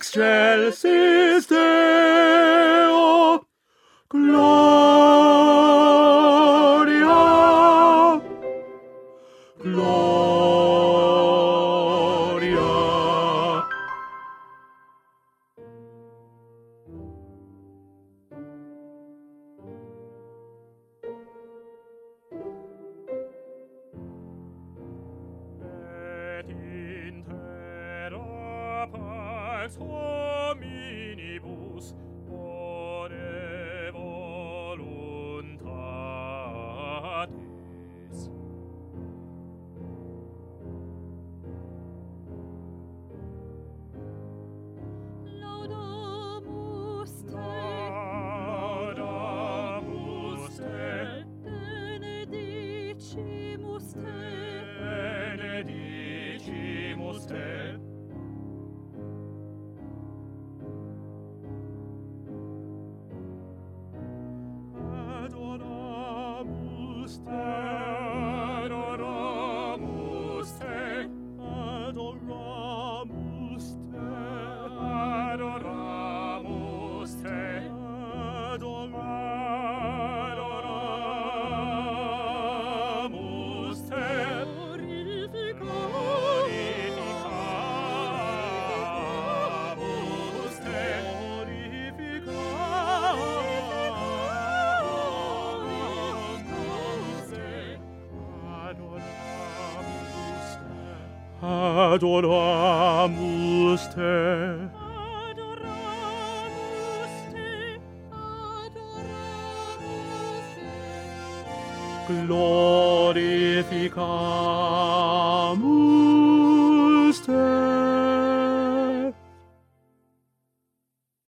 excelsis Deo, Gloria, Gloria. Et in terra pax hominibus bone voluntatis. Laudamus te, Laudamus te, benedicimus te, benedicimus te. Adoramus te, adoramus te, adoramus te, adoramus te, adoramus te. Glorificamus te, glorificamus te, adoramus te, adoramus te. adoramus te, adoramus te. Glorificamus